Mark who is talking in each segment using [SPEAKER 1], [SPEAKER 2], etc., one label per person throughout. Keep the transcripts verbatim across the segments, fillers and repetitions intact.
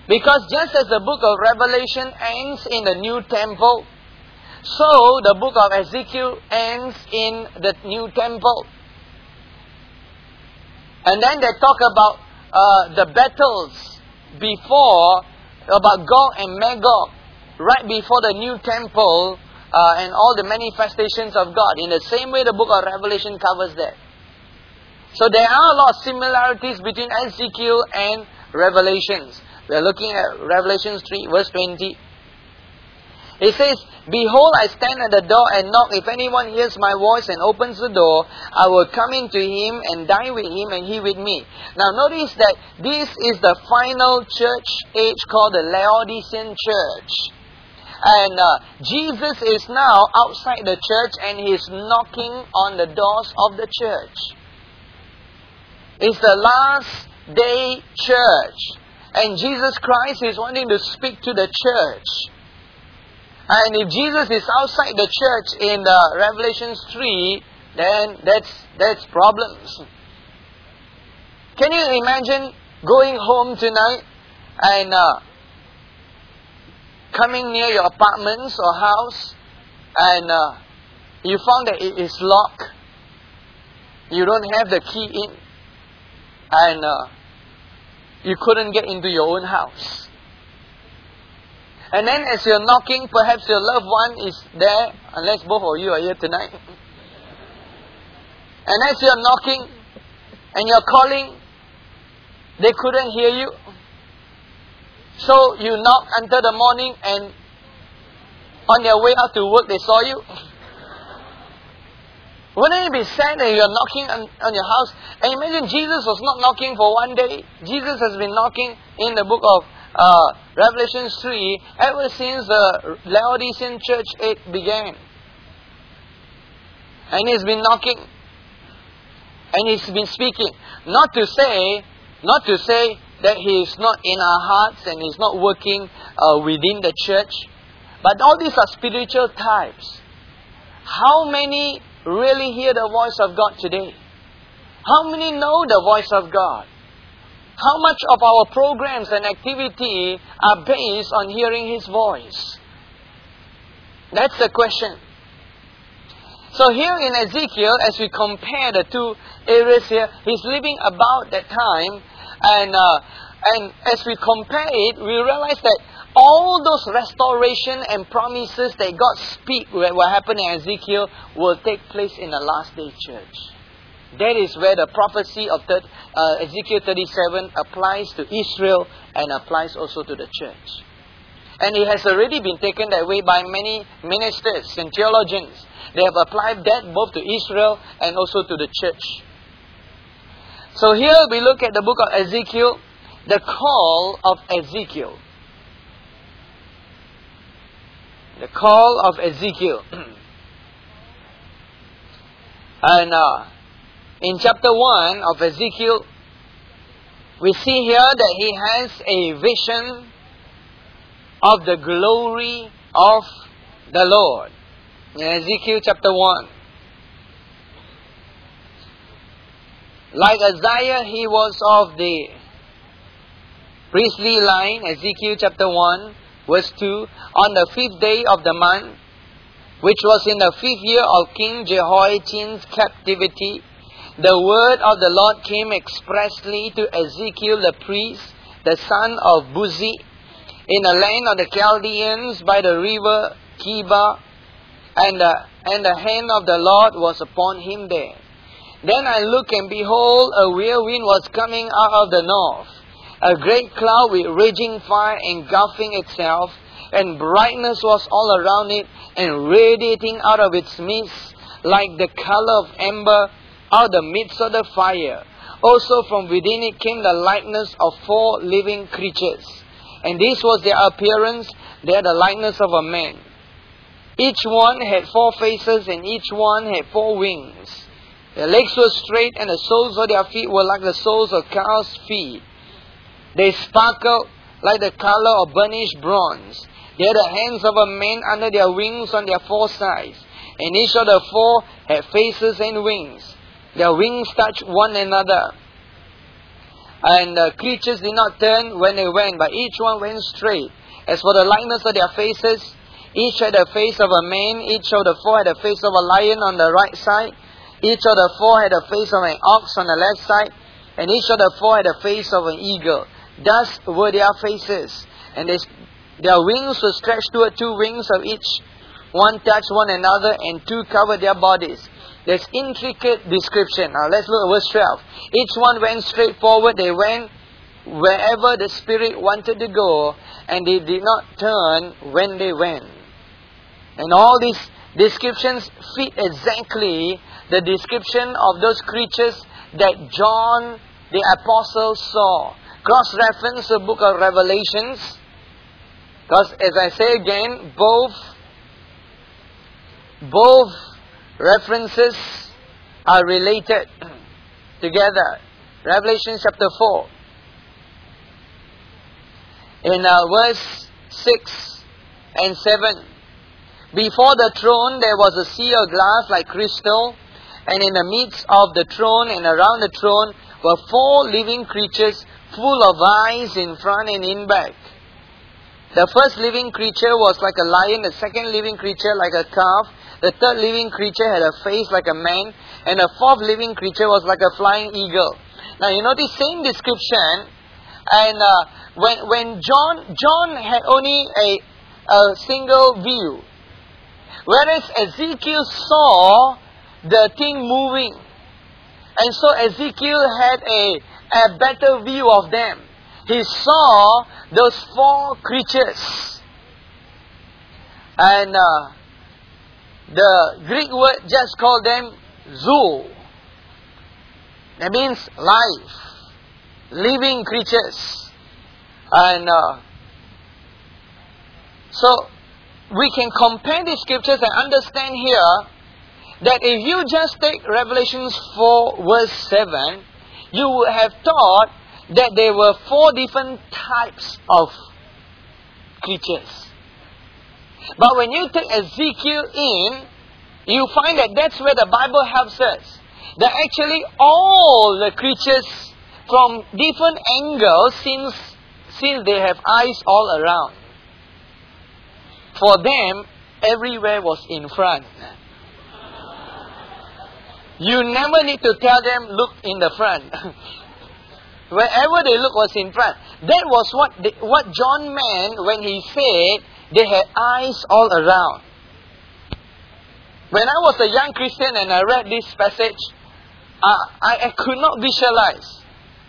[SPEAKER 1] Because just as the book of Revelation ends in the new temple, so the book of Ezekiel ends in the new temple. And then they talk about uh, the battles before, about Gog and Magog, right before the new temple uh, and all the manifestations of God. In the same way the book of Revelation covers that. So there are a lot of similarities between Ezekiel and Revelations. We are looking at Revelation three verse twenty. It says, "Behold, I stand at the door and knock. If anyone hears my voice and opens the door, I will come into him and dine with him and he with me." Now notice that this is the final church age called the Laodicean church. And uh, Jesus is now outside the church and he is knocking on the doors of the church. It's the last day church. And Jesus Christ is wanting to speak to the church. And if Jesus is outside the church in uh, Revelation three, then that's that's problems. Can you imagine going home tonight and uh, coming near your apartments or house and uh, you found that it is locked. You don't have the key in and uh, you couldn't get into your own house. And then as you're knocking, perhaps your loved one is there, unless both of you are here tonight. And as you're knocking and you're calling, they couldn't hear you. So you knock until the morning and on their way out to work they saw you. Wouldn't it be sad that you're knocking on, on your house? And imagine Jesus was not knocking for one day. Jesus has been knocking in the book of uh, Revelation three ever since the Laodicean church age began. And he's been knocking. And he's been speaking. Not to say, not to say that he is not in our hearts and he's not working uh, within the church. But all these are spiritual types. How many really hear the voice of God today? How many know the voice of God? How much of our programs and activity are based on hearing His voice? That's the question. So here in Ezekiel, as we compare the two areas here, he's living about that time. And, uh, and as we compare it, we realize that all those restoration and promises that God speak what happened in Ezekiel will take place in the last day church. That is where the prophecy of that, uh, Ezekiel thirty-seven applies to Israel and applies also to the church. And it has already been taken that way by many ministers and theologians. They have applied that both to Israel and also to the church. So here we look at the book of Ezekiel, the call of Ezekiel. The call of Ezekiel. And uh, in chapter one of Ezekiel, we see here that he has a vision of the glory of the Lord. In Ezekiel chapter one. Like Isaiah, he was of the priestly line. Ezekiel chapter one, verse two. On the fifth day of the month, which was in the fifth year of King Jehoiachin's captivity, the word of the Lord came expressly to Ezekiel the priest, the son of Buzi, in the land of the Chaldeans by the river Kiba, and the, and the hand of the Lord was upon him there. Then I looked, and behold, a whirlwind was coming out of the north, a great cloud with raging fire engulfing itself, and brightness was all around it, and radiating out of its midst like the color of amber out of the midst of the fire. Also from within it came the likeness of four living creatures. And this was their appearance, they had the likeness of a man. Each one had four faces, and each one had four wings. Their legs were straight, and the soles of their feet were like the soles of calves' feet. They sparkled like the color of burnished bronze. They had the hands of a man under their wings on their four sides. And each of the four had faces and wings. Their wings touched one another. And the creatures did not turn when they went, but each one went straight. As for the likeness of their faces, each had the face of a man, each of the four had the face of a lion on the right side, each of the four had the face of an ox on the left side, and each of the four had the face of an eagle. Thus were their faces, and they, their wings were stretched toward two wings of each. One touched one another, and two covered their bodies. There's intricate description. Now let's look at verse twelve. Each one went straight forward. They went wherever the Spirit wanted to go, and they did not turn when they went. And all these descriptions fit exactly the description of those creatures that John the Apostle saw. Cross-reference the book of Revelations. Because as I say again, both, both references are related together. Revelation chapter four. In uh, verse six and seven. Before the throne there was a sea of glass like crystal, and in the midst of the throne and around the throne were four living creatures full of eyes in front and in back. The first living creature was like a lion, the second living creature like a calf, the third living creature had a face like a man, and the fourth living creature was like a flying eagle. Now you notice same description, and uh, when when John John had only a, a single view, whereas Ezekiel saw the thing moving. And so Ezekiel had a, a better view of them. He saw those four creatures. And uh, the Greek word just called them zoo. That means life. Living creatures. And uh, so we can compare the scriptures and understand here that if you just take Revelations four verse seven, you would have thought that there were four different types of creatures. But when you take Ezekiel in, you find that that's where the Bible helps us. That actually all the creatures from different angles, since, since they have eyes all around, for them, everywhere was in front. You never need to tell them, look in the front. Wherever they look was in front. That was what they, what John meant when he said they had eyes all around. When I was a young Christian and I read this passage, uh, I, I could not visualize.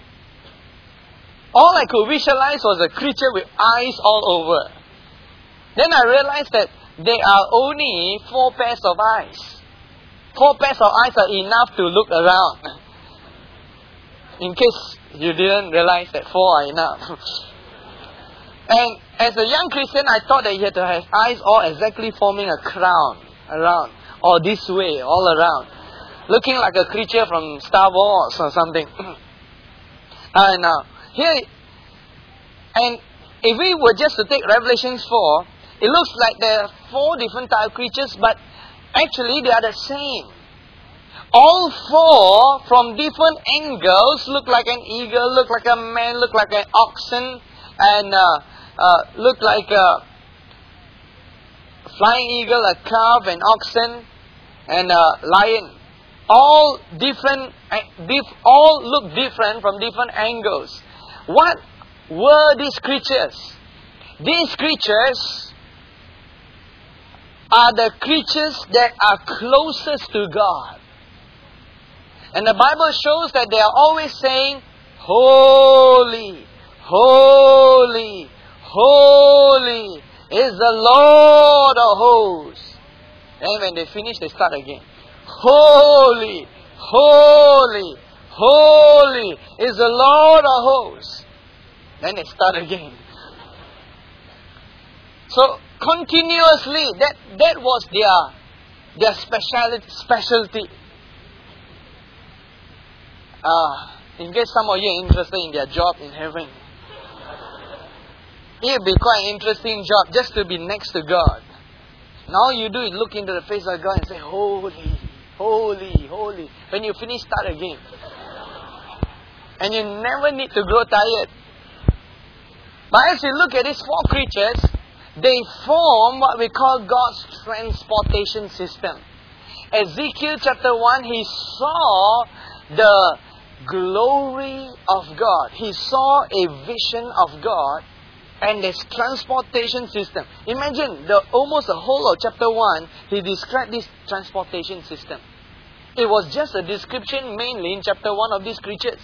[SPEAKER 1] All I could visualize was a creature with eyes all over. Then I realized that there are only four pairs of eyes. Four pairs of eyes are enough to look around. In case you didn't realize that four are enough. And as a young Christian, I thought that you had to have eyes all exactly forming a crown around. Or this way, all around. Looking like a creature from Star Wars or something. And uh, here, and if we were just to take Revelations four, it looks like there are four different type of creatures, but actually they are the same. All four from different angles look like an eagle, look like a man, look like an oxen, and uh, uh, look like a flying eagle, a calf, an oxen, and a lion. All different, all look different from different angles. What were these creatures? These creatures are the creatures that are closest to God. And the Bible shows that they are always saying, Holy, holy, holy is the Lord of hosts. And when they finish, they start again. Holy, holy, holy is the Lord of hosts. Then they start again. So continuously, that, that was their, their speciality, specialty. Uh, in case some of you are interested in their job in heaven, it would be quite an interesting job just to be next to God. All you do is look into the face of God and say, Holy, holy, holy. When you finish, start again. And you never need to grow tired. But as you look at these four creatures, they form what we call God's transportation system. Ezekiel chapter one, he saw the glory of God. He saw a vision of God and this transportation system. Imagine, the almost the whole of chapter one, he described this transportation system. It was just a description mainly in chapter one of these creatures.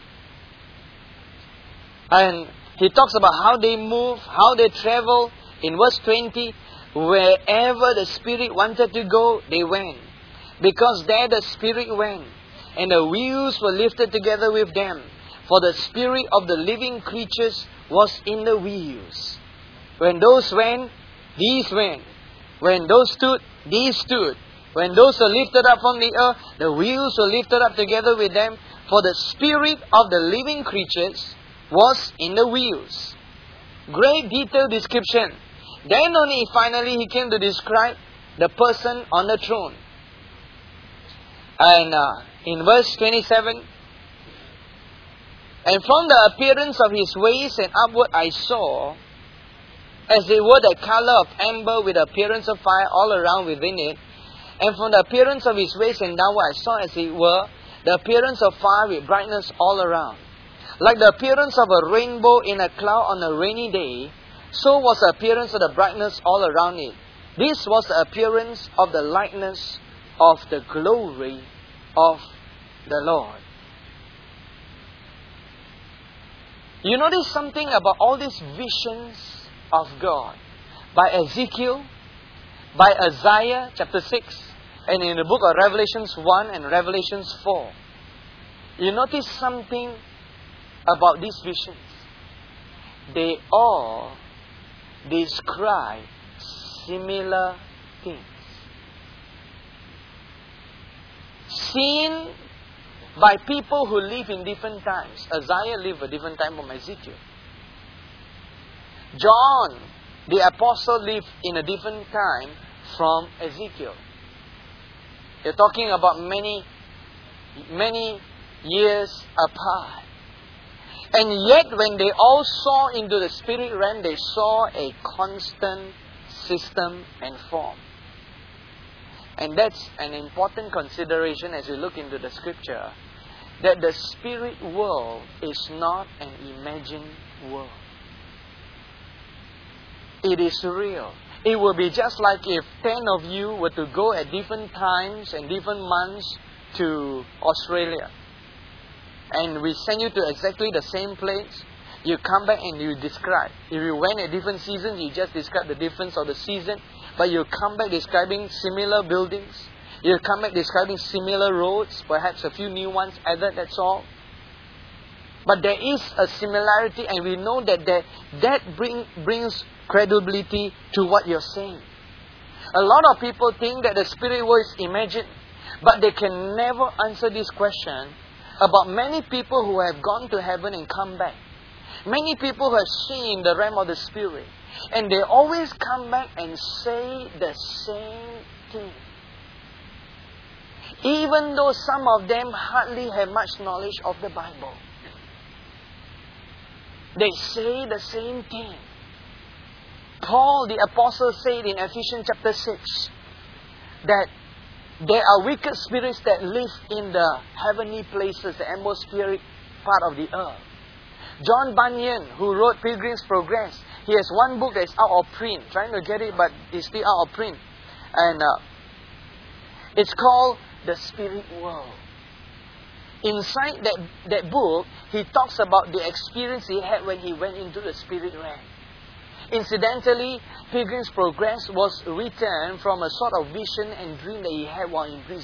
[SPEAKER 1] And he talks about how they move, how they travel. In verse twenty, wherever the Spirit wanted to go, they went. Because there the Spirit went, and the wheels were lifted together with them. For the spirit of the living creatures was in the wheels. When those went, these went. When those stood, these stood. When those were lifted up from the earth, the wheels were lifted up together with them. For the spirit of the living creatures was in the wheels. Great detailed description. Then only finally he came to describe the person on the throne. And uh, in verse twenty-seven, and from the appearance of his ways and upward I saw, as they were the color of amber with the appearance of fire all around within it. And from the appearance of his ways and downward I saw, as it were, the appearance of fire with brightness all around. Like the appearance of a rainbow in a cloud on a rainy day, so was the appearance of the brightness all around it. This was the appearance of the likeness of the glory of the Lord. You notice something about all these visions of God by Ezekiel, by Isaiah chapter six, and in the book of Revelations one and Revelations four. You notice something about these visions. They all describe similar things. Seen by people who live in different times. Isaiah lived a different time from Ezekiel. John, the apostle, lived in a different time from Ezekiel. You're talking about many, many years apart. And yet when they all saw into the spirit realm, they saw a constant system and form. And that's an important consideration as we look into the scripture, that the spirit world is not an imagined world. It is real. It will be just like if ten of you were to go at different times and different months to Australia. And we send you to exactly the same place. You come back and you describe. If you went at different seasons, you just describe the difference of the season. But you come back describing similar buildings. You come back describing similar roads. Perhaps a few new ones added, that's all. But there is a similarity, and we know that that, that bring, brings credibility to what you're saying. A lot of people think that the spirit world is imagined. But they can never answer this question about many people who have gone to heaven and come back. Many people who have seen the realm of the spirit. And they always come back and say the same thing. Even though some of them hardly have much knowledge of the Bible. They say the same thing. Paul the apostle said in Ephesians chapter six that there are wicked spirits that live in the heavenly places, the atmospheric part of the earth. John Bunyan, who wrote Pilgrim's Progress, he has one book that is out of print. Trying to get it, but it's still out of print. And uh, it's called The Spirit World. Inside that, that book, he talks about the experience he had when he went into the spirit realm. Incidentally, Pilgrim's Progress was written from a sort of vision and dream that he had while in prison.